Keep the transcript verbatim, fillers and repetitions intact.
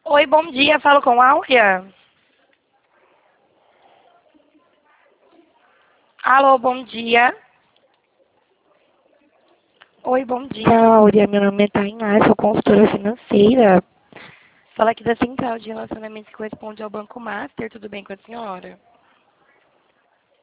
Oi, bom dia. Falo com Áurea. Alô, bom dia. Oi, bom dia, Áurea. Meu nome é Tainá, sou consultora financeira. Fala aqui da Central de Relacionamentos que corresponde ao Banco Master. Tudo bem com a senhora?